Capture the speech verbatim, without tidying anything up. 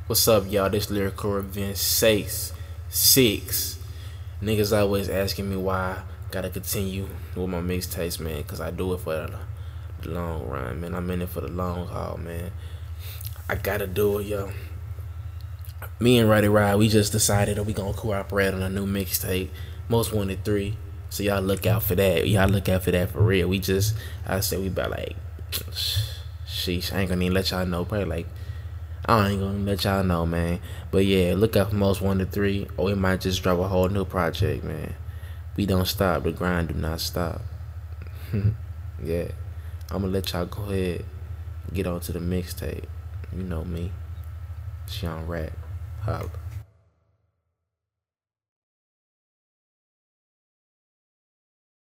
What's up, y'all? This lyrical revenge six. Six. Niggas always asking me why I gotta continue with my mixtapes, man, cause I do it for the, the long run, man. I'm in it for the long haul, man. I gotta do it, yo. Me and Roddy Ride, we just decided that we gonna cooperate on a new mixtape, Most Wanted three. So y'all look out for that. Y'all look out for that for real. We just, I said we about like, sheesh, I ain't gonna even let y'all know. Probably like, I ain't gonna let y'all know, man. But yeah, look out for Most Wanted three, or we might just drop a whole new project, man. We don't stop. The grind do not stop. Yeah, I'm gonna let y'all go ahead, get on to the mixtape. You know me, Sean Rat. Holla.